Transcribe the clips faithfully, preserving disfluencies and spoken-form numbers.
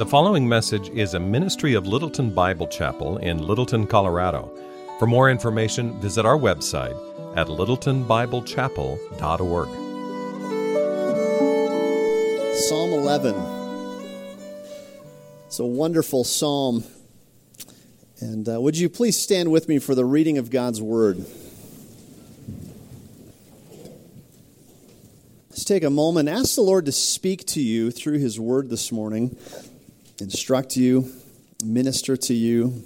The following message is a ministry of Littleton Bible Chapel in Littleton, Colorado. For more information, visit our website at littleton bible chapel dot org. Psalm eleven. It's a wonderful psalm. And uh, would you please stand with me for the reading of God's Word? Let's take a moment. Ask the Lord to speak to you through His Word this morning. Instruct you, minister to you.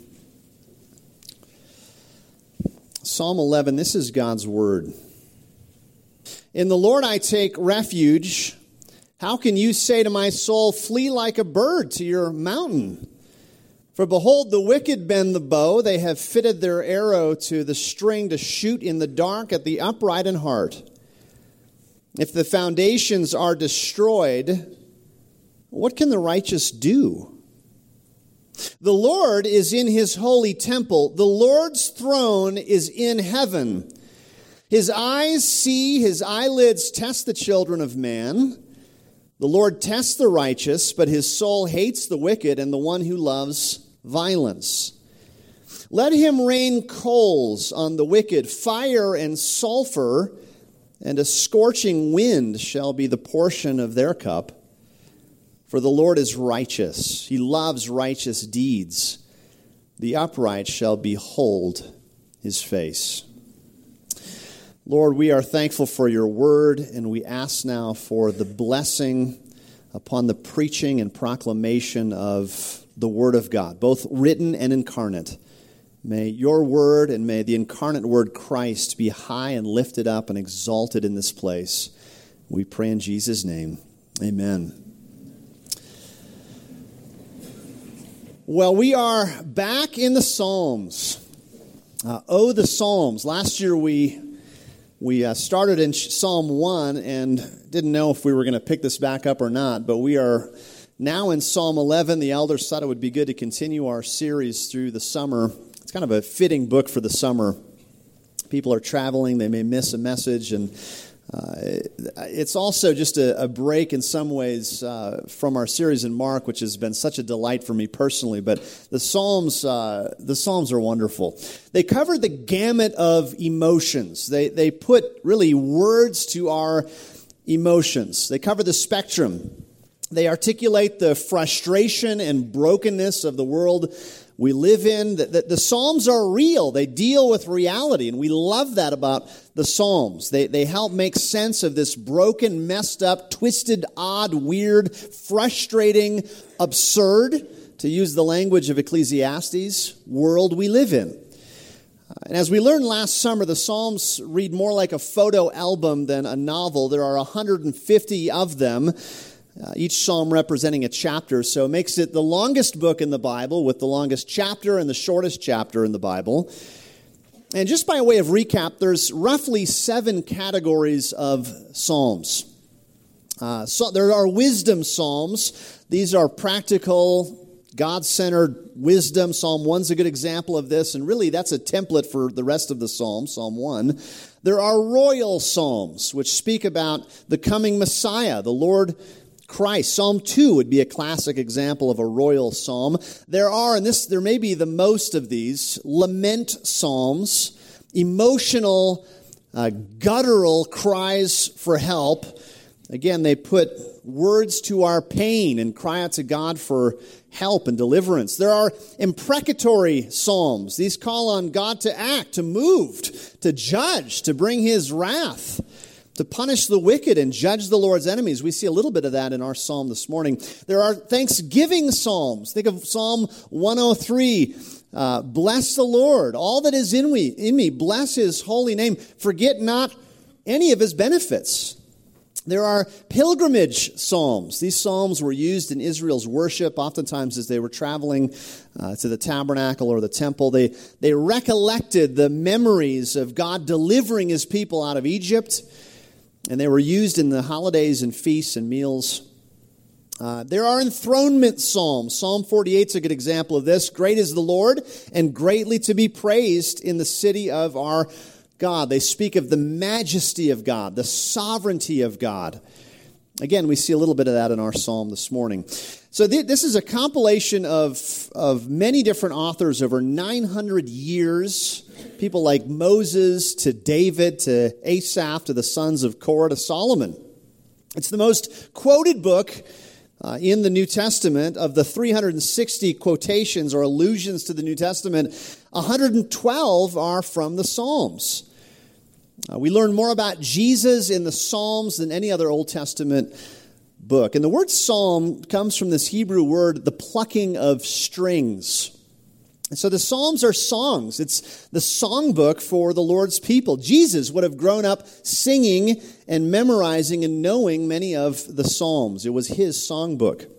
Psalm eleven, this is God's Word. In the Lord I take refuge. How can you say to my soul, flee like a bird to your mountain? For behold, the wicked bend the bow. They have fitted their arrow to the string to shoot in the dark at the upright in heart. If the foundations are destroyed, what can the righteous do? The Lord is in His holy temple. The Lord's throne is in heaven. His eyes see, His eyelids test the children of man. The Lord tests the righteous, but His soul hates the wicked and the one who loves violence. Let Him rain coals on the wicked, fire and sulfur, and a scorching wind shall be the portion of their cup. For the Lord is righteous. He loves righteous deeds. The upright shall behold His face. Lord, we are thankful for your word, and we ask now for the blessing upon the preaching and proclamation of the word of God, both written and incarnate. May your word and may the incarnate word Christ be high and lifted up and exalted in this place. We pray in Jesus' name. Amen. Well, we are back in the Psalms. Uh, oh, the Psalms. Last year we we uh, started in Psalm one and didn't know if we were going to pick this back up or not, but we are now in Psalm eleven. The elders thought it would be good to continue our series through the summer. It's kind of a fitting book for the summer. People are traveling, they may miss a message, and uh, it's also just a, a break in some ways uh, from our series in Mark, which has been such a delight for me personally. But the Psalms, uh, the Psalms are wonderful. They cover the gamut of emotions. They they put really words to our emotions. They cover the spectrum. They articulate the frustration and brokenness of the world we live in. The, the, the Psalms are real. They deal with reality, and we love that about the Psalms. They, they help make sense of this broken, messed up, twisted, odd, weird, frustrating, absurd, to use the language of Ecclesiastes, world we live in. And as we learned last summer, the Psalms read more like a photo album than a novel. There are one hundred fifty of them. Uh, each psalm representing a chapter, so it makes it the longest book in the Bible with the longest chapter and the shortest chapter in the Bible. And just by way of recap, there's roughly seven categories of psalms. Uh, so there are wisdom psalms. These are practical, God-centered wisdom. Psalm one's a good example of this, and really that's a template for the rest of the psalms, Psalm one. There are royal psalms, which speak about the coming Messiah, the Lord Christ. Psalm two would be a classic example of a royal psalm. There are, and this there may be the most of these, lament psalms, emotional, uh, guttural cries for help. Again, they put words to our pain and cry out to God for help and deliverance. There are imprecatory psalms. These call on God to act, to move, to judge, to bring His wrath, to punish the wicked and judge the Lord's enemies. We see a little bit of that in our psalm this morning. There are thanksgiving psalms. Think of Psalm one oh three. Uh, bless the Lord, all that is in me, in me. Bless His holy name. Forget not any of His benefits. There are pilgrimage psalms. These psalms were used in Israel's worship, oftentimes as they were traveling uh, to the tabernacle or the temple. They, they recollected the memories of God delivering His people out of Egypt, and they were used in the holidays and feasts and meals. Uh, there are enthronement psalms. Psalm forty-eight is a good example of this. Great is the Lord, and greatly to be praised in the city of our God. They speak of the majesty of God, the sovereignty of God. Again, we see a little bit of that in our psalm this morning. So th- this is a compilation of, of many different authors over nine hundred years. People like Moses to David to Asaph to the sons of Korah to Solomon. It's the most quoted book uh, in the New Testament. Of the three hundred sixty quotations or allusions to the New Testament, one hundred twelve are from the Psalms. Uh, we learn more about Jesus in the Psalms than any other Old Testament book. And the word psalm comes from this Hebrew word, the plucking of strings. And so the Psalms are songs. It's the songbook for the Lord's people. Jesus would have grown up singing and memorizing and knowing many of the Psalms. It was his songbook.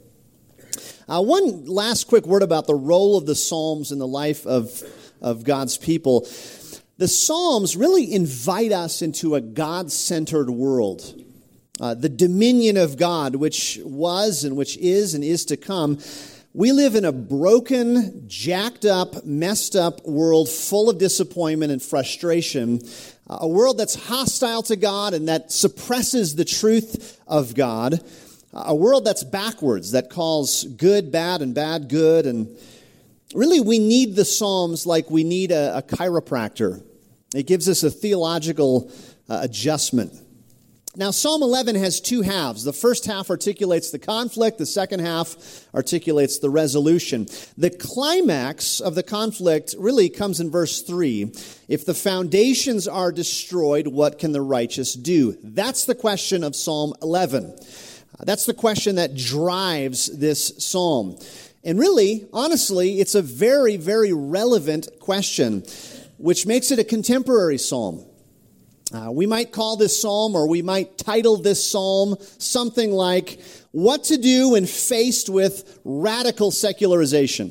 Uh, one last quick word about the role of the Psalms in the life of, of God's people. The Psalms really invite us into a God-centered world. Uh, the dominion of God, which was and which is and is to come. We live in a broken, jacked up, messed up world full of disappointment and frustration. Uh, a world that's hostile to God and that suppresses the truth of God. Uh, a world that's backwards, that calls good bad and bad good. And really, we need the Psalms like we need a, a chiropractor. It gives us a theological uh, adjustment. Now, Psalm eleven has two halves. The first half articulates the conflict. The second half articulates the resolution. The climax of the conflict really comes in verse three. If the foundations are destroyed, what can the righteous do? That's the question of Psalm eleven. That's the question that drives this psalm. And really, honestly, it's a very, very relevant question, which makes it a contemporary psalm. Uh, we might call this psalm, or we might title this psalm something like, What to Do When Faced with Radical Secularization.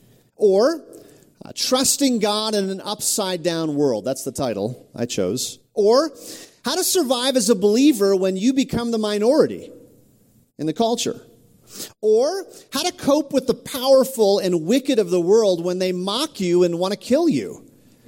Or, uh, Trusting God in an Upside-Down World. That's the title I chose. Or, How to Survive as a Believer When You Become the Minority in the Culture. Or, How to Cope with the Powerful and Wicked of the World When They Mock You and Want to Kill You.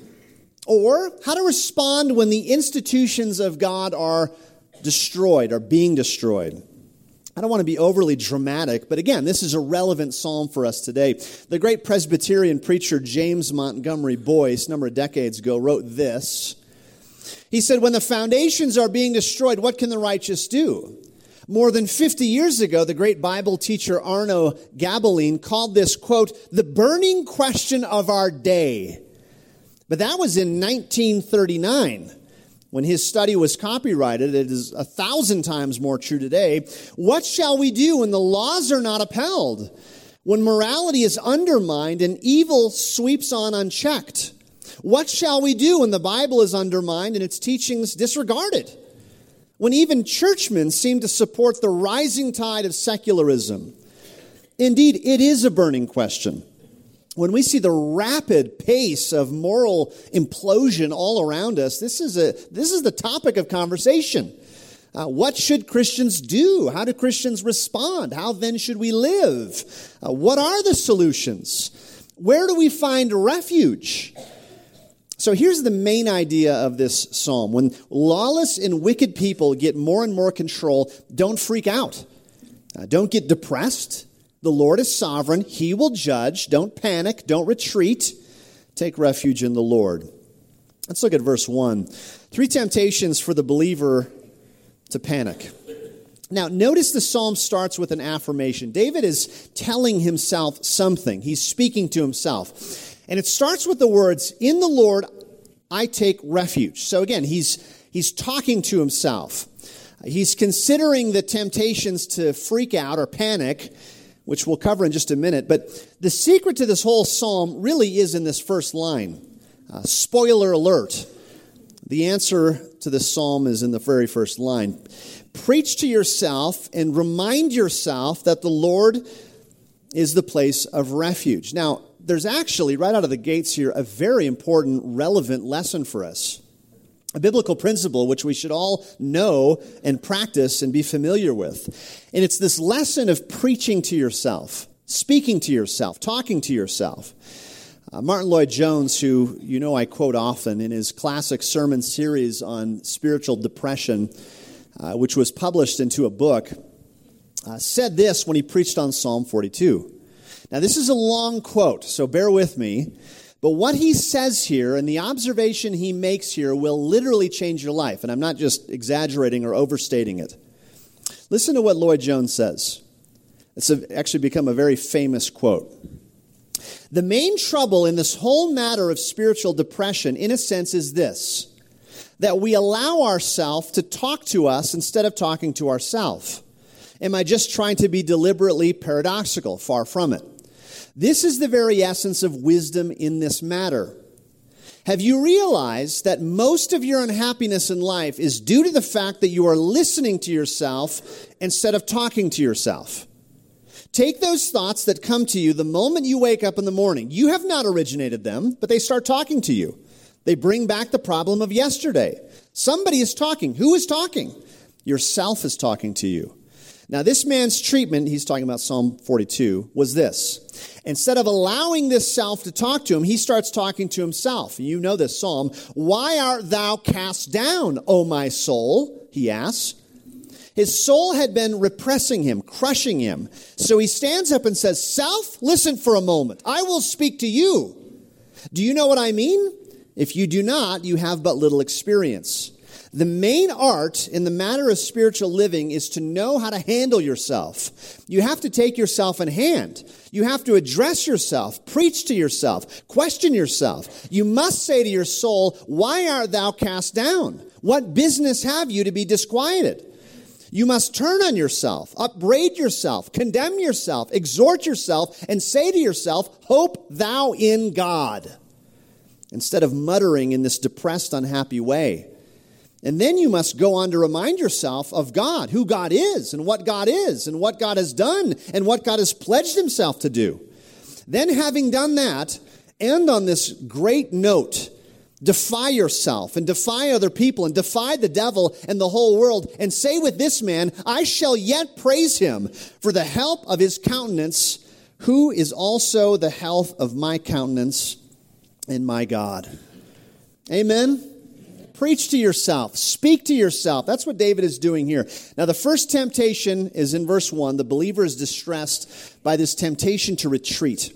Or how to respond when the institutions of God are destroyed, are being destroyed. I don't want to be overly dramatic, but again, this is a relevant psalm for us today. The great Presbyterian preacher James Montgomery Boyce, a number of decades ago, wrote this. He said, when the foundations are being destroyed, what can the righteous do? More than fifty years ago, the great Bible teacher Arno Gaebelein called this, quote, the burning question of our day. But that was in nineteen thirty-nine, when his study was copyrighted. It is a thousand times more true today. What shall we do when the laws are not upheld? When morality is undermined and evil sweeps on unchecked? What shall we do when the Bible is undermined and its teachings disregarded? When even churchmen seem to support the rising tide of secularism? Indeed, it is a burning question. When we see the rapid pace of moral implosion all around us, this is a this is the topic of conversation. Uh, what should Christians do? How do Christians respond? How then should we live? Uh, what are the solutions? Where do we find refuge? So here's the main idea of this psalm. When lawless and wicked people get more and more control, don't freak out. Uh, don't get depressed. The Lord is sovereign. He will judge. Don't panic. Don't retreat. Take refuge in the Lord. Let's look at verse one. Three temptations for the believer to panic. Now, notice the psalm starts with an affirmation. David is telling himself something. He's speaking to himself. And it starts with the words, in the Lord I take refuge. So again, he's he's talking to himself. He's considering the temptations to freak out or panic, which we'll cover in just a minute. But the secret to this whole psalm really is in this first line. Uh, spoiler alert. The answer to this psalm is in the very first line. Preach to yourself and remind yourself that the Lord is the place of refuge. Now, there's actually, right out of the gates here, a very important, relevant lesson for us. A biblical principle which we should all know and practice and be familiar with. And it's this lesson of preaching to yourself, speaking to yourself, talking to yourself. Uh, Martin Lloyd-Jones, who you know I quote often in his classic sermon series on spiritual depression, uh, which was published into a book, uh, said this when he preached on Psalm forty-two. Now, this is a long quote, so bear with me. But what he says here and the observation he makes here will literally change your life. And I'm not just exaggerating or overstating it. Listen to what Lloyd Jones says. It's a, actually become a very famous quote. The main trouble in this whole matter of spiritual depression, in a sense, is this: that we allow ourselves to talk to us instead of talking to ourselves. Am I just trying to be deliberately paradoxical? Far from it. This is the very essence of wisdom in this matter. Have you realized that most of your unhappiness in life is due to the fact that you are listening to yourself instead of talking to yourself? Take those thoughts that come to you the moment you wake up in the morning. You have not originated them, but they start talking to you. They bring back the problem of yesterday. Somebody is talking. Who is talking? Yourself is talking to you. Now, this man's treatment, he's talking about Psalm forty-two, was this. Instead of allowing this self to talk to him, he starts talking to himself. You know this psalm. Why art thou cast down, O my soul? He asks. His soul had been repressing him, crushing him. So he stands up and says, Self, listen for a moment. I will speak to you. Do you know what I mean? If you do not, you have but little experience. The main art in the matter of spiritual living is to know how to handle yourself. You have to take yourself in hand. You have to address yourself, preach to yourself, question yourself. You must say to your soul, why art thou cast down? What business have you to be disquieted? You must turn on yourself, upbraid yourself, condemn yourself, exhort yourself, and say to yourself, hope thou in God, instead of muttering in this depressed, unhappy way. And then you must go on to remind yourself of God, who God is, and what God is, and what God has done, and what God has pledged himself to do. Then, having done that, end on this great note. Defy yourself, and defy other people, and defy the devil and the whole world, and say with this man, I shall yet praise him for the help of his countenance, who is also the health of my countenance and my God. Amen? Preach to yourself. Speak to yourself. That's what David is doing here. Now, the first temptation is in verse one. The believer is distressed by this temptation to retreat.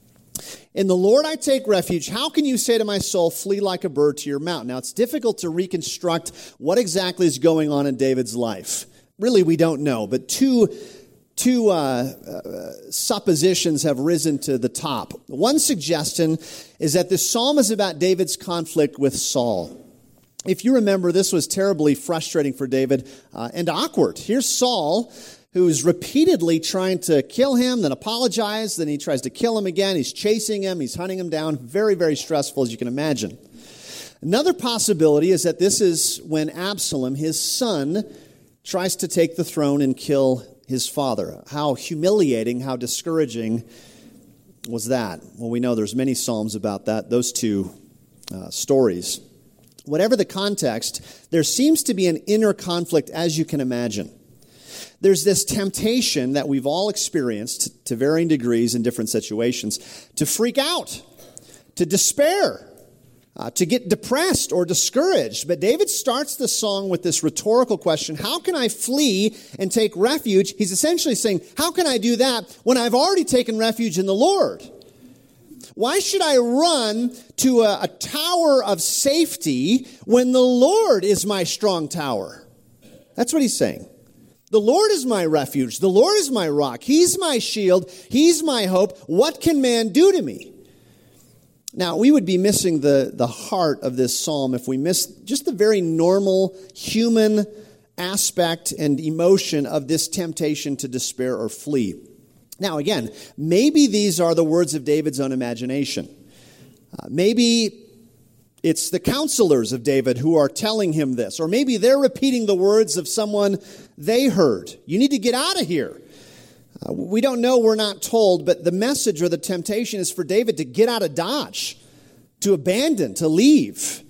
In the Lord I take refuge. How can you say to my soul, flee like a bird to your mountain? Now, it's difficult to reconstruct what exactly is going on in David's life. Really, we don't know. But two, two uh, uh, suppositions have risen to the top. One suggestion is that this psalm is about David's conflict with Saul. If you remember, this was terribly frustrating for David uh, and awkward. Here's Saul, who's repeatedly trying to kill him, then apologize, then he tries to kill him again. He's chasing him, he's hunting him down. Very, very stressful, as you can imagine. Another possibility is that this is when Absalom, his son, tries to take the throne and kill his father. How humiliating, how discouraging was that? Well, we know there's many psalms about that, those two uh, stories. Whatever the context, there seems to be an inner conflict, as you can imagine. There's this temptation that we've all experienced to varying degrees in different situations to freak out, to despair, uh, to get depressed or discouraged. But David starts the song with this rhetorical question, how can I flee and take refuge? He's essentially saying, how can I do that when I've already taken refuge in the Lord? Why should I run to a, a tower of safety when the Lord is my strong tower? That's what he's saying. The Lord is my refuge. The Lord is my rock. He's my shield. He's my hope. What can man do to me? Now, we would be missing the, the heart of this psalm if we missed just the very normal human aspect and emotion of this temptation to despair or flee. Now, again, maybe these are the words of David's own imagination. Uh, maybe it's the counselors of David who are telling him this. Or maybe they're repeating the words of someone they heard. You need to get out of here. Uh, we don't know, we're not told, but the message or the temptation is for David to get out of Dodge, to abandon, to leave,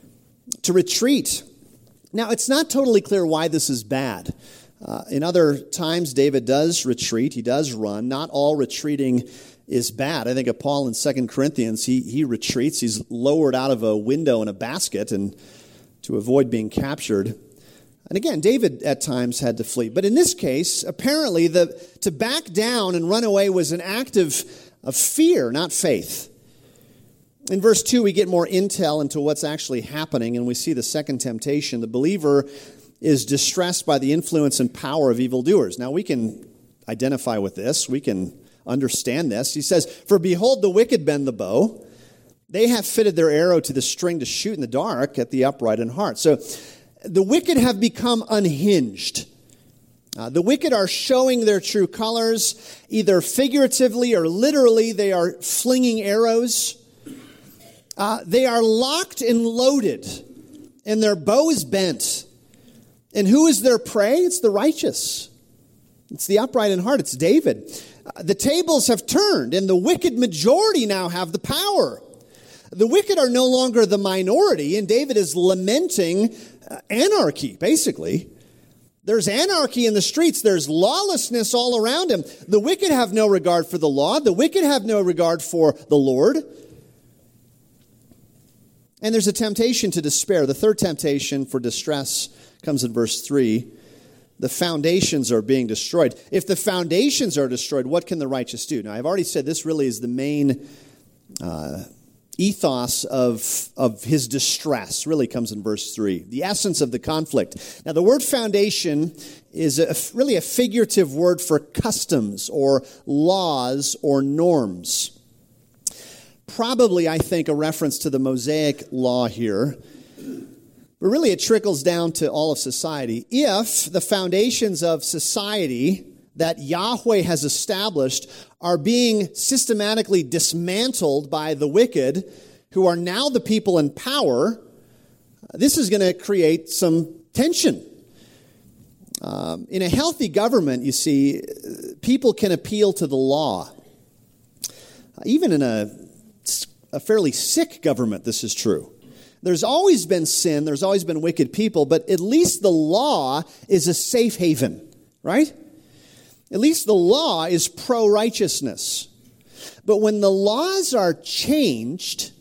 to retreat. Now, it's not totally clear why this is bad. Uh, in other times, David does retreat. He does run. Not all retreating is bad. I think of Paul in Second Corinthians. He he retreats. He's lowered out of a window in a basket and to avoid being captured. And again, David at times had to flee. But in this case, apparently, the, to back down and run away was an act of, of fear, not faith. In verse two, we get more intel into what's actually happening, and we see the second temptation. The believer is distressed by the influence and power of evildoers. Now, we can identify with this. We can understand this. He says, "For behold, the wicked bend the bow. They have fitted their arrow to the string to shoot in the dark at the upright in heart." So, the wicked have become unhinged. Uh, the wicked are showing their true colors, either figuratively or literally. They are flinging arrows. Uh, they are locked and loaded, and their bow is bent. And who is their prey? It's the righteous. It's the upright in heart. It's David. Uh, the tables have turned, and the wicked majority now have the power. The wicked are no longer the minority, and David is lamenting anarchy, basically. There's anarchy in the streets. There's lawlessness all around him. The wicked have no regard for the law. The wicked have no regard for the Lord. And there's a temptation to despair. The third temptation for distress comes in verse three. The foundations are being destroyed. If the foundations are destroyed, what can the righteous do? Now, I've already said this really is the main uh ethos of, of his distress really comes in verse three. The essence of the conflict. Now, the word foundation is a, really a figurative word for customs or laws or norms. Probably, I think, a reference to the Mosaic law here. But really, it trickles down to all of society. If the foundations of society that Yahweh has established are being systematically dismantled by the wicked, who are now the people in power, this is going to create some tension. Um, in a healthy government, you see, people can appeal to the law. Even in a, a fairly sick government, this is true. There's always been sin, there's always been wicked people, but at least the law is a safe haven, right? At least the law is pro-righteousness. But when the laws are changed,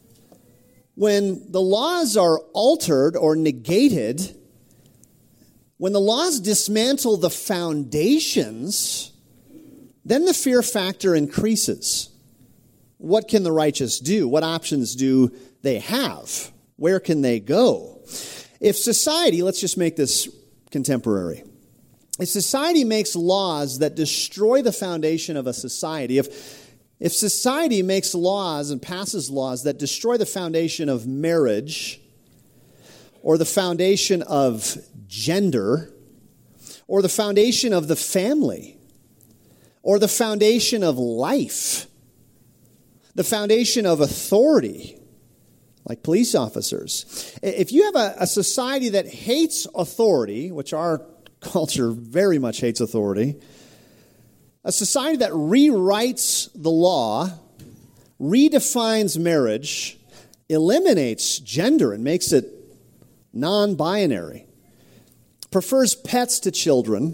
when the laws are altered or negated, when the laws dismantle the foundations, then the fear factor increases. What can the righteous do? What options do they have? Where can they go? If society, let's just make this contemporary. If society makes laws that destroy the foundation of a society, if, if society makes laws and passes laws that destroy the foundation of marriage, or the foundation of gender, or the foundation of the family, or the foundation of life, the foundation of authority, like police officers. If you have a, a society that hates authority, which our culture very much hates authority, a society that rewrites the law, redefines marriage, eliminates gender and makes it non-binary, prefers pets to children,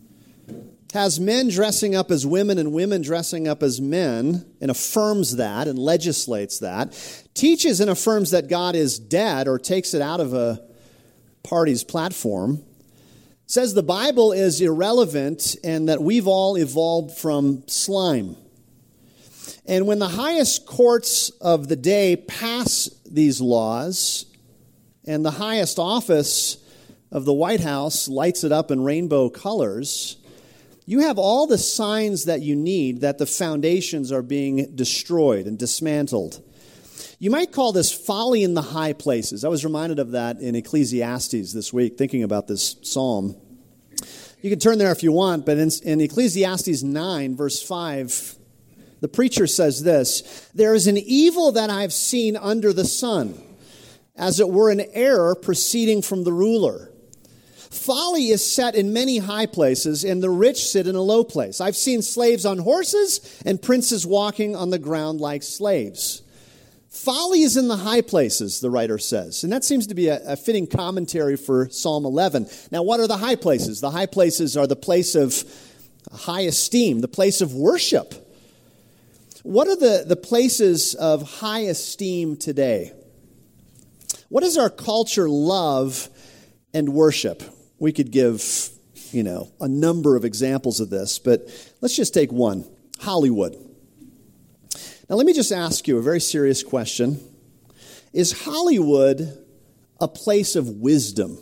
has men dressing up as women and women dressing up as men, and affirms that and legislates that, teaches and affirms that God is dead or takes it out of a party's platform, says the Bible is irrelevant and that we've all evolved from slime. And when the highest courts of the day pass these laws, and the highest office of the White House lights it up in rainbow colors, you have all the signs that you need that the foundations are being destroyed and dismantled. You might call this folly in the high places. I was reminded of that in Ecclesiastes this week, thinking about this psalm. You can turn there if you want, but in, in Ecclesiastes nine, verse five, the preacher says this: "There is an evil that I've seen under the sun, as it were an error proceeding from the ruler. Folly is set in many high places, and the rich sit in a low place. I've seen slaves on horses and princes walking on the ground like slaves." Folly is in the high places, the writer says. And that seems to be a, a fitting commentary for Psalm eleven. Now, what are the high places? The high places are the place of high esteem, the place of worship. What are the, the places of high esteem today? What does our culture love and worship? we could give, you know, a number of examples of this, but let's just take one, Hollywood. Now, let me just ask you a very serious question. Is Hollywood a place of wisdom?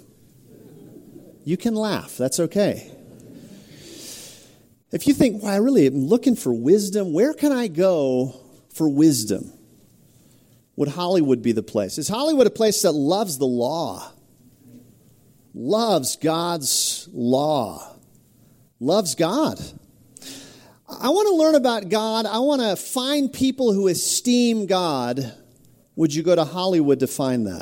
You can laugh. That's okay. If you think, well, I really am looking for wisdom, where can I go for wisdom? Would Hollywood be the place? Is Hollywood a place that loves the law? Loves God's law? Loves God? I want to learn about God. I want to find people who esteem God. Would you go to Hollywood to find that?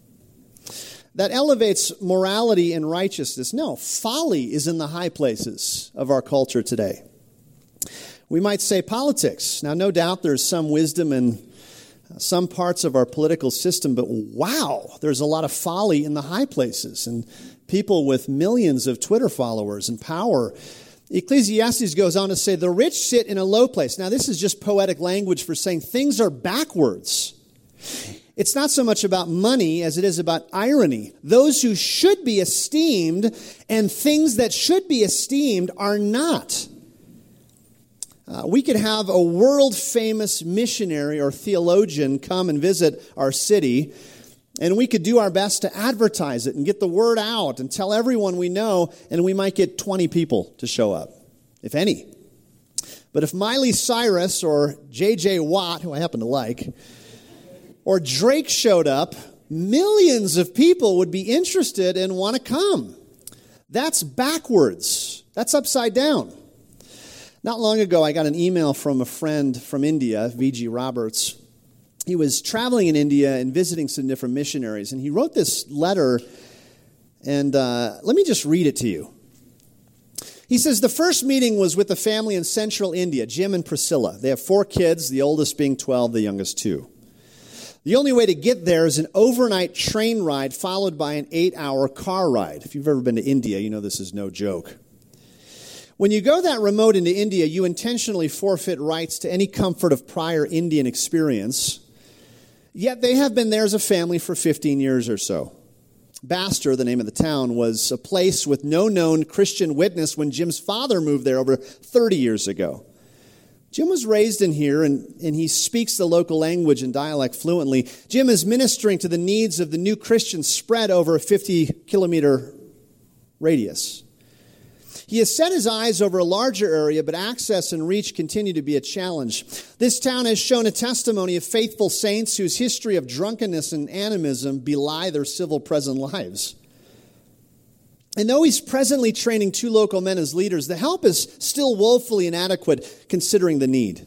That elevates morality and righteousness. No, folly is in the high places of our culture today. We might say politics. Now, no doubt there's some wisdom in some parts of our political system, but wow, there's a lot of folly in the high places and people with millions of Twitter followers and power. Ecclesiastes goes on to say, the rich sit in a low place. Now, this is just poetic language for saying things are backwards. It's not so much about money as it is about irony. Those who should be esteemed and things that should be esteemed are not. Uh, we could have a world-famous missionary or theologian come and visit our city, and we could do our best to advertise it and get the word out and tell everyone we know, and we might get twenty people to show up, if any. But if Miley Cyrus or J J Watt, who I happen to like, or Drake showed up, millions of people would be interested and want to come. That's backwards. That's upside down. Not long ago, I got an email from a friend from India, V G Roberts. He was traveling in India and visiting some different missionaries, and he wrote this letter, and uh, let me just read it to you. He says, the first meeting was with a family in central India, Jim and Priscilla. They have four kids, the oldest being twelve, the youngest two. The only way to get there is an overnight train ride followed by an eight-hour car ride. If you've ever been to India, you know this is no joke. When you go that remote into India, you intentionally forfeit rights to any comfort of prior Indian experience. Yet they have been there as a family for fifteen years or so. Bastor, the name of the town, was a place with no known Christian witness when Jim's father moved there over thirty years ago. Jim was raised in here, and, and he speaks the local language and dialect fluently. Jim is ministering to the needs of the new Christians spread over a fifty-kilometer radius. He has set his eyes over a larger area, but access and reach continue to be a challenge. This town has shown a testimony of faithful saints whose history of drunkenness and animism belie their civil present lives. And though he's presently training two local men as leaders, the help is still woefully inadequate considering the need.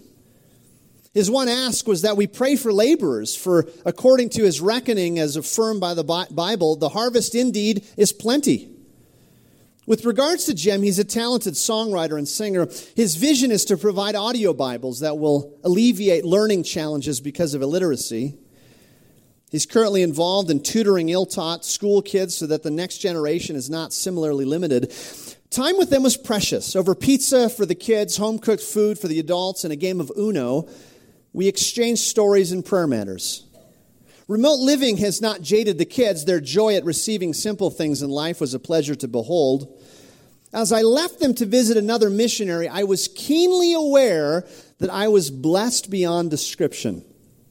His one ask was that we pray for laborers, for according to his reckoning as affirmed by the Bible, the harvest indeed is plenty. With regards to Jim, he's a talented songwriter and singer. His vision is to provide audio Bibles that will alleviate learning challenges because of illiteracy. He's currently involved in tutoring ill-taught school kids so that the next generation is not similarly limited. Time with them was precious. Over pizza for the kids, home-cooked food for the adults, and a game of Uno, we exchanged stories and prayer matters. Remote living has not jaded the kids. Their joy at receiving simple things in life was a pleasure to behold. As I left them to visit another missionary, I was keenly aware that I was blessed beyond description.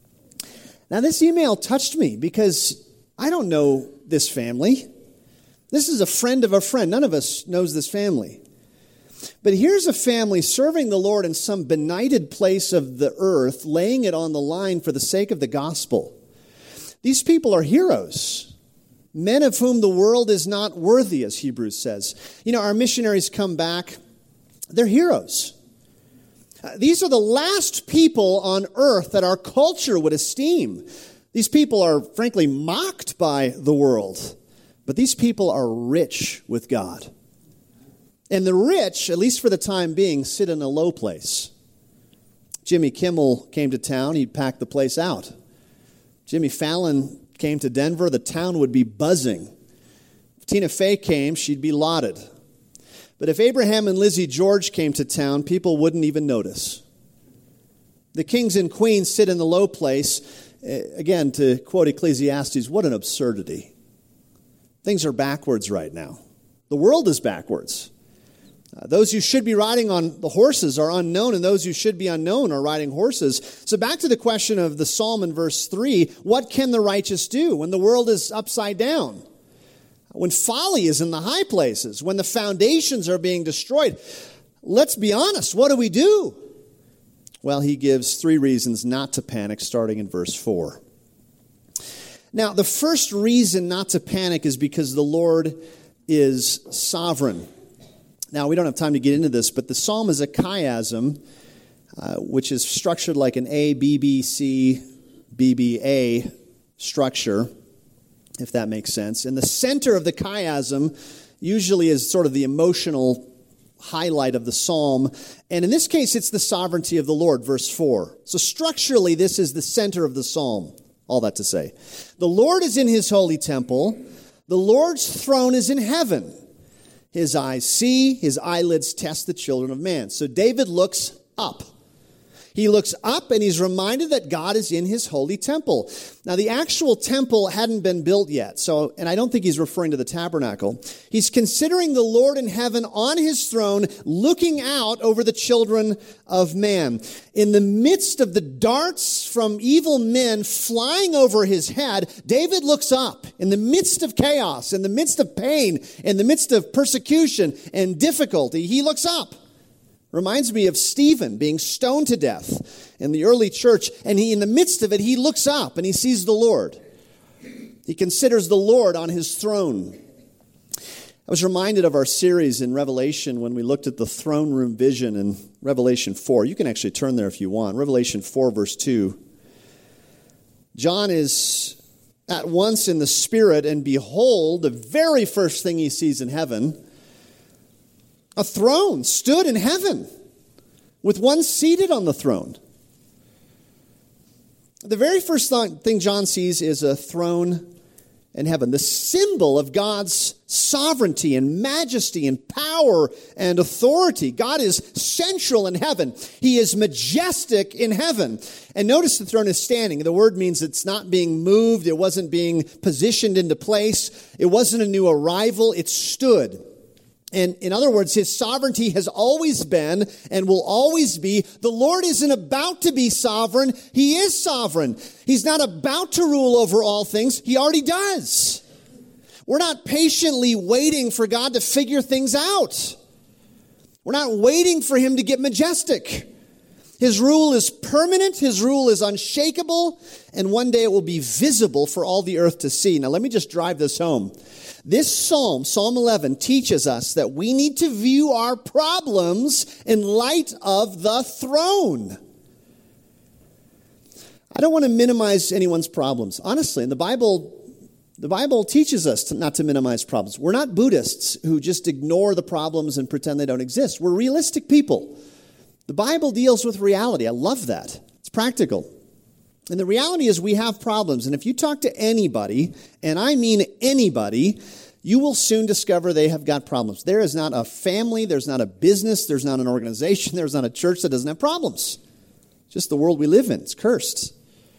Now, this email touched me because I don't know this family. This is a friend of a friend. None of us knows this family. But here's a family serving the Lord in some benighted place of the earth, laying it on the line for the sake of the gospel. These people are heroes, men of whom the world is not worthy, as Hebrews says. You know, our missionaries come back, they're heroes. Uh, these are the last people on earth that our culture would esteem. These people are, frankly, mocked by the world. But these people are rich with God. And the rich, at least for the time being, sit in a low place. Jimmy Kimmel came to town, he'd pack the place out. Jimmy Fallon came to Denver, the town would be buzzing. If Tina Fey came, she'd be lauded. But if Abraham and Lizzie George came to town, people wouldn't even notice. The kings and queens sit in the low place. Again, to quote Ecclesiastes, what an absurdity. Things are backwards right now. The world is backwards. Uh, those who should be riding on the horses are unknown, and those who should be unknown are riding horses. So back to the question of the psalm in verse three, what can the righteous do when the world is upside down? When folly is in the high places, when the foundations are being destroyed? Let's be honest, what do we do? Well, he gives three reasons not to panic, starting in verse four. Now, the first reason not to panic is because the Lord is sovereign. Now, we don't have time to get into this, but the psalm is a chiasm, uh, which is structured like an A, B, B, C, B, B, A structure, if that makes sense. And the center of the chiasm usually is sort of the emotional highlight of the psalm. And in this case, it's the sovereignty of the Lord, verse four. So structurally, this is the center of the psalm. All that to say. The Lord is in his holy temple. The Lord's throne is in heaven. His eyes see, his eyelids test the children of man. So David looks up. He looks up and he's reminded that God is in his holy temple. Now, the actual temple hadn't been built yet, so, and I don't think he's referring to the tabernacle. He's considering the Lord in heaven on his throne, looking out over the children of man. In the midst of the darts from evil men flying over his head, David looks up. In the midst of chaos, in the midst of pain, in the midst of persecution and difficulty, he looks up. Reminds me of Stephen being stoned to death in the early church, and he, in the midst of it, he looks up and he sees the Lord. He considers the Lord on his throne. I was reminded of our series in Revelation when we looked at the throne room vision in Revelation four. You can actually turn there if you want. Revelation four, verse two. John is at once in the Spirit, and behold, the very first thing he sees in heaven, a throne stood in heaven with one seated on the throne. The very first thing John sees is a throne in heaven, the symbol of God's sovereignty and majesty and power and authority. God is central in heaven. He is majestic in heaven. And notice the throne is standing. The word means it's not being moved. It wasn't being positioned into place. It wasn't a new arrival. It stood. And in other words, his sovereignty has always been and will always be. The Lord isn't about to be sovereign. He is sovereign. He's not about to rule over all things. He already does. We're not patiently waiting for God to figure things out. We're not waiting for him to get majestic. His rule is permanent. His rule is unshakable. And one day it will be visible for all the earth to see. Now, let me just drive this home. This psalm, Psalm eleven, teaches us that we need to view our problems in light of the throne. I don't want to minimize anyone's problems. Honestly, in the Bible, the Bible teaches us to not to minimize problems. We're not Buddhists who just ignore the problems and pretend they don't exist. We're realistic people. The Bible deals with reality. I love that. It's practical. And the reality is we have problems. And if you talk to anybody, and I mean anybody, you will soon discover they have got problems. There is not a family, there's not a business, there's not an organization, there's not a church that doesn't have problems. It's just the world we live in. It's cursed.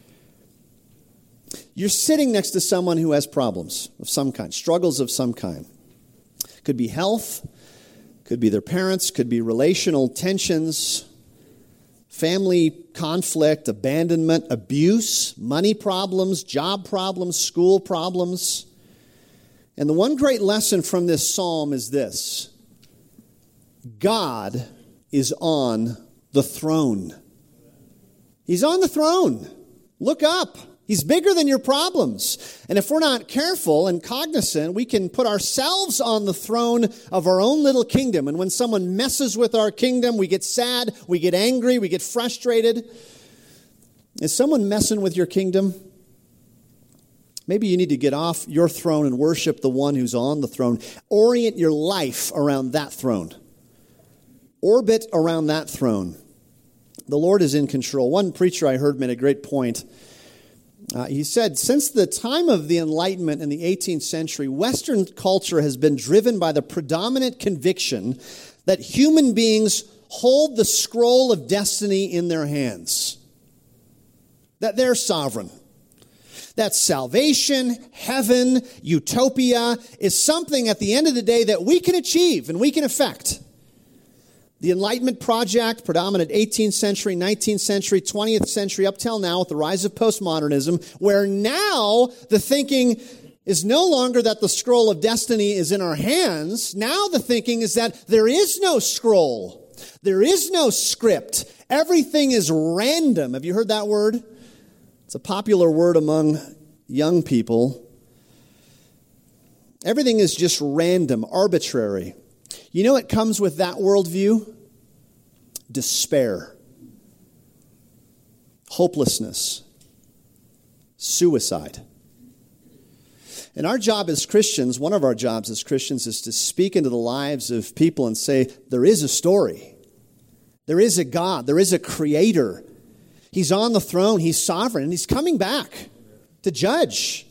You're sitting next to someone who has problems of some kind, struggles of some kind. Could be health, could be their parents, could be relational tensions, family conflict, abandonment, abuse, money problems, job problems, school problems. And the one great lesson from this psalm is this: God is on the throne. He's on the throne. Look up. He's bigger than your problems. And if we're not careful and cognizant, we can put ourselves on the throne of our own little kingdom. And when someone messes with our kingdom, we get sad, we get angry, we get frustrated. Is someone messing with your kingdom? Maybe you need to get off your throne and worship the one who's on the throne. Orient your life around that throne. Orbit around that throne. The Lord is in control. One preacher I heard made a great point. Uh, he said, since the time of the Enlightenment in the eighteenth century, Western culture has been driven by the predominant conviction that human beings hold the scroll of destiny in their hands, that they're sovereign, that salvation, heaven, utopia is something at the end of the day that we can achieve and we can affect. The Enlightenment project, predominant eighteenth century, nineteenth century, twentieth century, up till now with the rise of postmodernism, where now the thinking is no longer that the scroll of destiny is in our hands. Now the thinking is that there is no scroll. There is no script. Everything is random. Have you heard that word? It's a popular word among young people. Everything is just random, arbitrary. You know what comes with that worldview? Despair, hopelessness, suicide. And our job as Christians, one of our jobs as Christians, is to speak into the lives of people and say, there is a story. There is a God. There is a creator. He's on the throne. He's sovereign. And he's coming back to judge.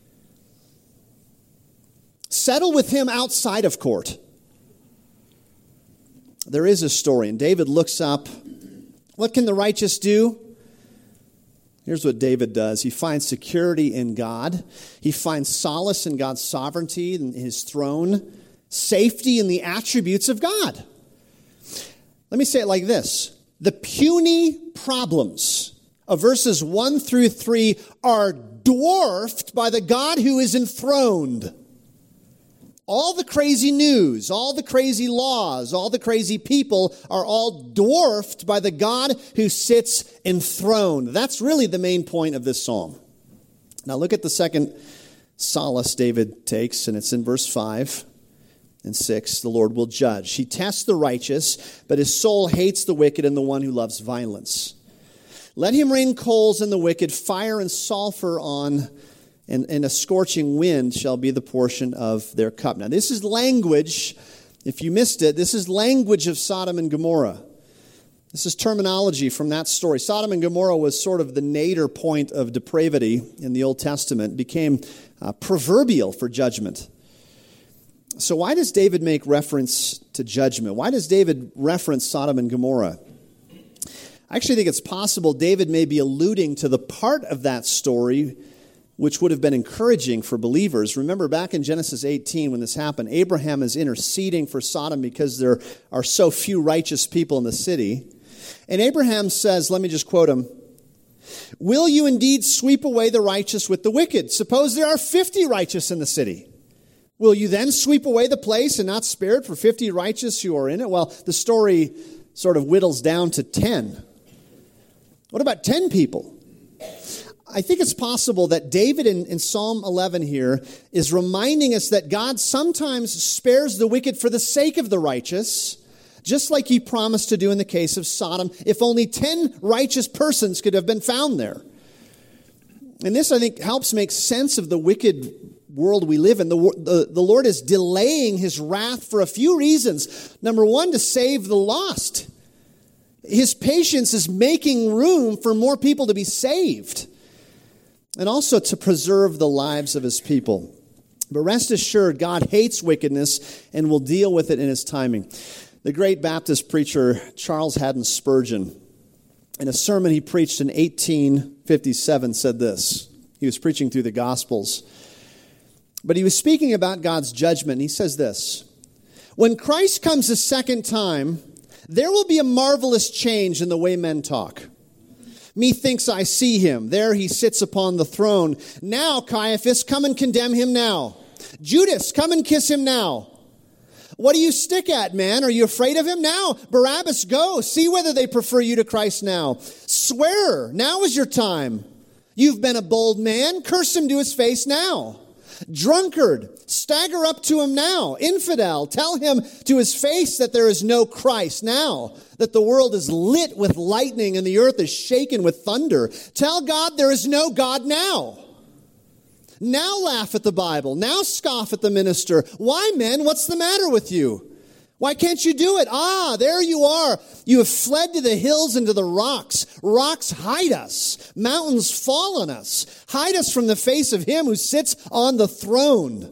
Settle with him outside of court. There is a story. And David looks up. What can the righteous do? Here's what David does. He finds security in God. He finds solace in God's sovereignty and his throne. Safety in the attributes of God. Let me say it like this. The puny problems of verses one through three are dwarfed by the God who is enthroned. All the crazy news, all the crazy laws, all the crazy people are all dwarfed by the God who sits enthroned. That's really the main point of this psalm. Now look at the second solace David takes, and it's in verse five and six. The Lord will judge. He tests the righteous, but his soul hates the wicked and the one who loves violence. Let him rain coals on the wicked, fire and sulfur on And, and a scorching wind shall be the portion of their cup. Now, this is language, if you missed it, this is language of Sodom and Gomorrah. This is terminology from that story. Sodom and Gomorrah was sort of the nadir point of depravity in the Old Testament. It became uh, proverbial for judgment. So why does David make reference to judgment? Why does David reference Sodom and Gomorrah? I actually think it's possible David may be alluding to the part of that story which would have been encouraging for believers. Remember back in Genesis eighteen when this happened, Abraham is interceding for Sodom because there are so few righteous people in the city. And Abraham says, let me just quote him, "Will you indeed sweep away the righteous with the wicked? Suppose there are fifty righteous in the city. Will you then sweep away the place and not spare it for fifty righteous who are in it?" Well, the story sort of whittles down to ten. What about ten people? I think it's possible that David in, in Psalm eleven here is reminding us that God sometimes spares the wicked for the sake of the righteous, just like he promised to do in the case of Sodom, if only ten righteous persons could have been found there. And this, I think, helps make sense of the wicked world we live in. The, the, the Lord is delaying his wrath for a few reasons. Number one, to save the lost. His patience is making room for more people to be saved. And also to preserve the lives of his people. But rest assured, God hates wickedness and will deal with it in his timing. The great Baptist preacher Charles Haddon Spurgeon, in a sermon he preached in eighteen fifty-seven, said this. He was preaching through the Gospels. But he was speaking about God's judgment. And he says this: "When Christ comes a second time, there will be a marvelous change in the way men talk. Methinks I see him. There he sits upon the throne. Now, Caiaphas, come and condemn him now. Judas, come and kiss him now. What do you stick at, man? Are you afraid of him? Now, Barabbas, go. See whether they prefer you to Christ now. Swear, now is your time. You've been a bold man. Curse him to his face now. Drunkard, stagger up to him now. Infidel, tell him to his face that there is no Christ now, that the world is lit with lightning and the earth is shaken with thunder. Tell God there is no God now. Now laugh at the Bible. Now scoff at the minister. Why, men? What's the matter with you? Why can't you do it? Ah, there you are. You have fled to the hills and to the rocks. Rocks hide us. Mountains fall on us. Hide us from the face of him who sits on the throne.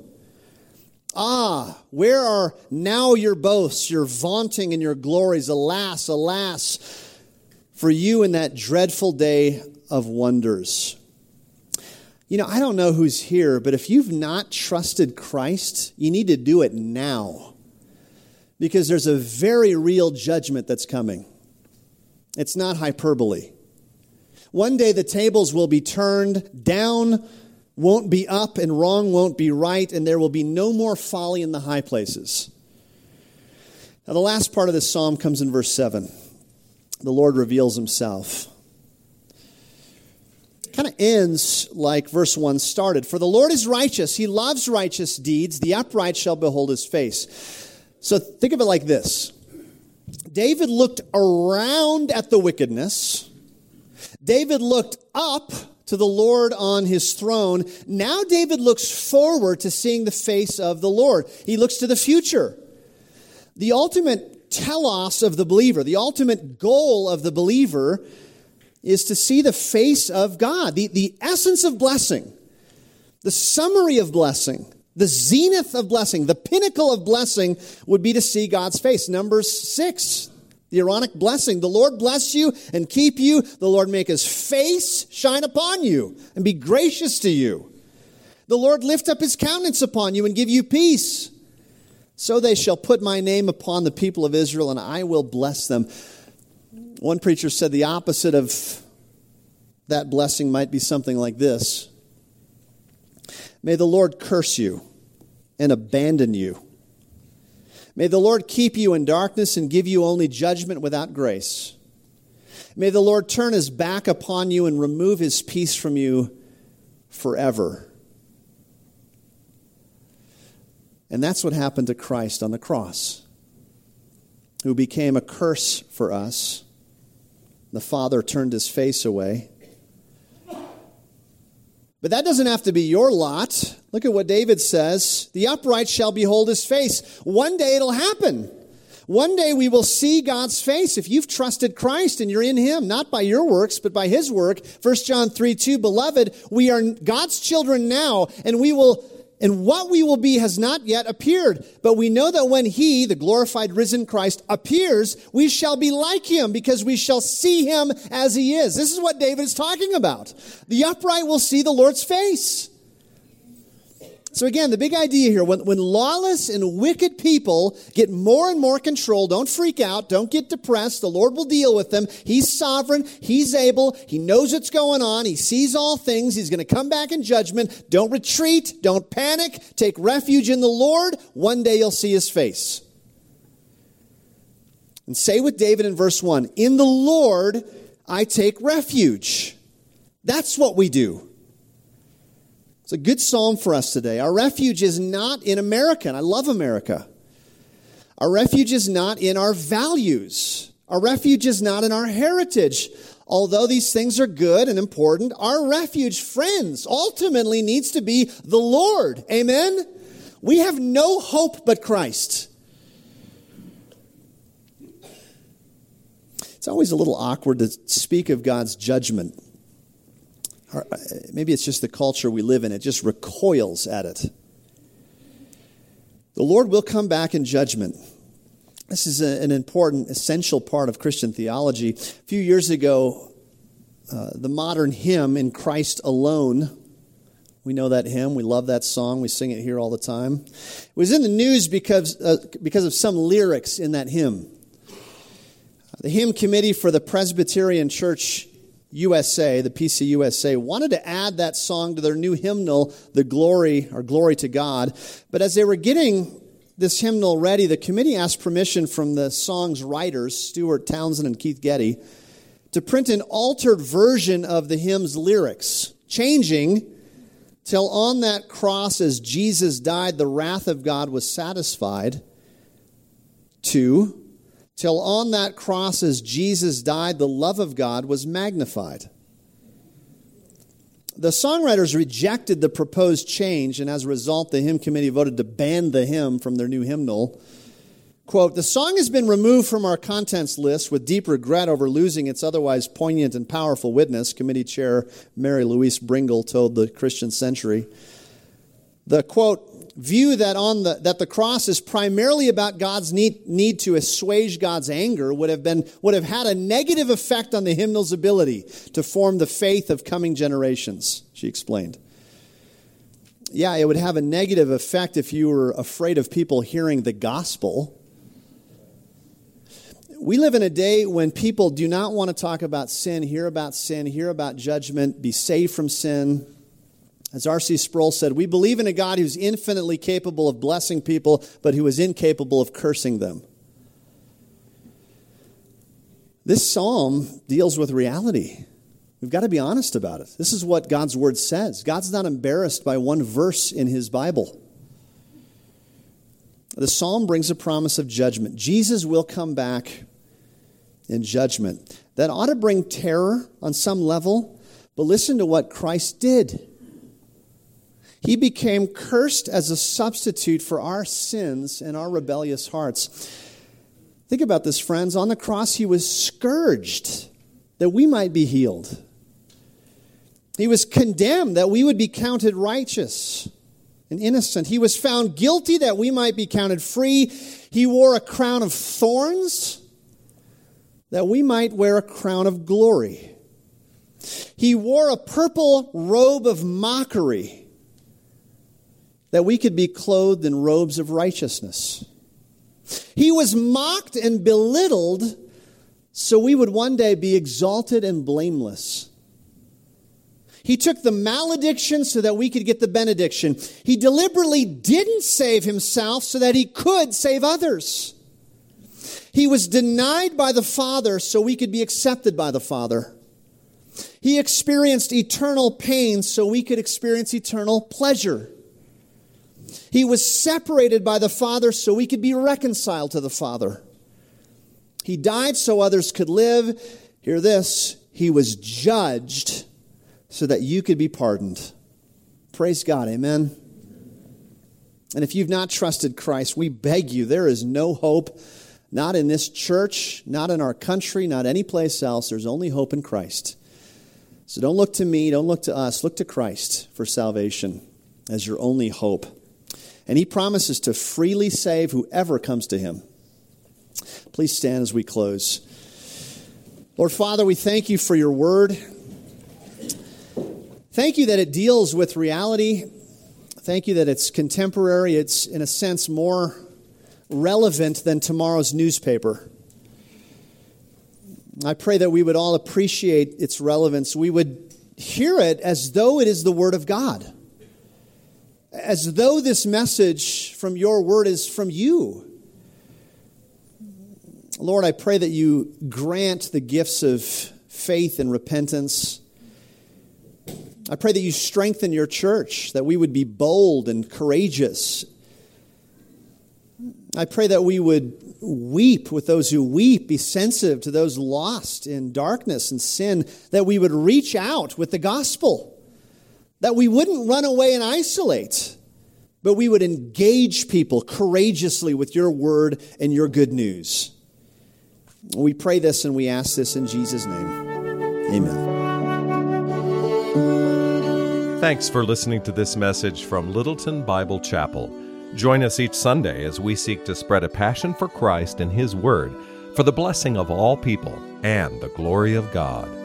Ah, where are now your boasts, your vaunting and your glories? Alas, alas, for you in that dreadful day of wonders." You know, I don't know who's here, but if you've not trusted Christ, you need to do it now. Because there's a very real judgment that's coming. It's not hyperbole. One day the tables will be turned, down won't be up, and wrong won't be right, and there will be no more folly in the high places. Now, the last part of this psalm comes in verse seven. The Lord reveals himself. It kind of ends like verse one started. For the Lord is righteous. He loves righteous deeds. The upright shall behold his face. So think of it like this. David looked around at the wickedness. David looked up to the Lord on his throne. Now David looks forward to seeing the face of the Lord. He looks to the future. The ultimate telos of the believer, the ultimate goal of the believer is to see the face of God, the, the essence of blessing, the summary of blessing, the zenith of blessing, the pinnacle of blessing would be to see God's face. Numbers six, the Aaronic blessing. The Lord bless you and keep you. The Lord make his face shine upon you and be gracious to you. The Lord lift up his countenance upon you and give you peace. So they shall put my name upon the people of Israel, and I will bless them. One preacher said the opposite of that blessing might be something like this. May the Lord curse you and abandon you. May the Lord keep you in darkness and give you only judgment without grace. May the Lord turn his back upon you and remove his peace from you forever. And that's what happened to Christ on the cross, who became a curse for us. The Father turned his face away. But that doesn't have to be your lot. Look at what David says. The upright shall behold his face. One day it'll happen. One day we will see God's face if you've trusted Christ and you're in him, not by your works, but by his work. First John three two, beloved, we are God's children now, and we will And what we will be has not yet appeared. But we know that when he, the glorified risen Christ, appears, we shall be like him because we shall see him as he is. This is what David is talking about. The upright will see the Lord's face. So again, the big idea here, when, when lawless and wicked people get more and more control, don't freak out, don't get depressed. The Lord will deal with them. He's sovereign. He's able. He knows what's going on. He sees all things. He's going to come back in judgment. Don't retreat. Don't panic. Take refuge in the Lord. One day you'll see his face. And say with David in verse one, in the Lord I take refuge. That's what we do. It's a good psalm for us today. Our refuge is not in America, and I love America. Our refuge is not in our values. Our refuge is not in our heritage. Although these things are good and important, our refuge, friends, ultimately needs to be the Lord. Amen? We have no hope but Christ. It's always a little awkward to speak of God's judgment. Maybe it's just the culture we live in. It just recoils at it. The Lord will come back in judgment. This is a, an important, essential part of Christian theology. A few years ago, uh, the modern hymn, In Christ Alone, we know that hymn. We love that song. We sing it here all the time. It was in the news because, uh, because of some lyrics in that hymn. The hymn committee for the Presbyterian Church U S A, the P C U S A, wanted to add that song to their new hymnal, The Glory, or Glory to God. But as they were getting this hymnal ready, the committee asked permission from the song's writers, Stuart Townsend and Keith Getty, to print an altered version of the hymn's lyrics, changing, till on that cross as Jesus died, the wrath of God was satisfied, to, till on that cross as Jesus died, the love of God was magnified. The songwriters rejected the proposed change, and as a result, the hymn committee voted to ban the hymn from their new hymnal. Quote, the song has been removed from our contents list with deep regret over losing its otherwise poignant and powerful witness, committee chair Mary Louise Bringle told the Christian Century. The, quote, view that on the that the cross is primarily about God's need, need to assuage God's anger would have been would have had a negative effect on the hymnal's ability to form the faith of coming generations, she explained. yeah, it would have a negative effect if you were afraid of people hearing the gospel. We live in a day when people do not want to talk about sin, hear about sin, hear about judgment, be saved from sin. As R C Sproul said, we believe in a God who's infinitely capable of blessing people, but who is incapable of cursing them. This psalm deals with reality. We've got to be honest about it. This is what God's word says. God's not embarrassed by one verse in his Bible. The psalm brings a promise of judgment. Jesus will come back in judgment. That ought to bring terror on some level, but listen to what Christ did. He became cursed as a substitute for our sins and our rebellious hearts. Think about this, friends. On the cross, he was scourged that we might be healed. He was condemned that we would be counted righteous and innocent. He was found guilty that we might be counted free. He wore a crown of thorns that we might wear a crown of glory. He wore a purple robe of mockery that we could be clothed in robes of righteousness. He was mocked and belittled so we would one day be exalted and blameless. He took the malediction so that we could get the benediction. He deliberately didn't save himself so that he could save others. He was denied by the Father so we could be accepted by the Father. He experienced eternal pain so we could experience eternal pleasure. He was separated by the Father so we could be reconciled to the Father. He died so others could live. Hear this, he was judged so that you could be pardoned. Praise God, amen. And if you've not trusted Christ, we beg you, there is no hope, not in this church, not in our country, not anyplace else. There's only hope in Christ. So don't look to me, don't look to us, look to Christ for salvation as your only hope. And he promises to freely save whoever comes to him. Please stand as we close. Lord Father, we thank you for your word. Thank you that it deals with reality. Thank you that it's contemporary. It's, in a sense, more relevant than tomorrow's newspaper. I pray that we would all appreciate its relevance. We would hear it as though it is the Word of God. As though this message from your Word is from you. Lord, I pray that you grant the gifts of faith and repentance. I pray that you strengthen your church, that we would be bold and courageous. I pray that we would weep with those who weep, be sensitive to those lost in darkness and sin, that we would reach out with the gospel, that we wouldn't run away and isolate, but we would engage people courageously with your word and your good news. We pray this and we ask this in Jesus' name. Amen. Thanks for listening to this message from Littleton Bible Chapel. Join us each Sunday as we seek to spread a passion for Christ and His Word for the blessing of all people and the glory of God.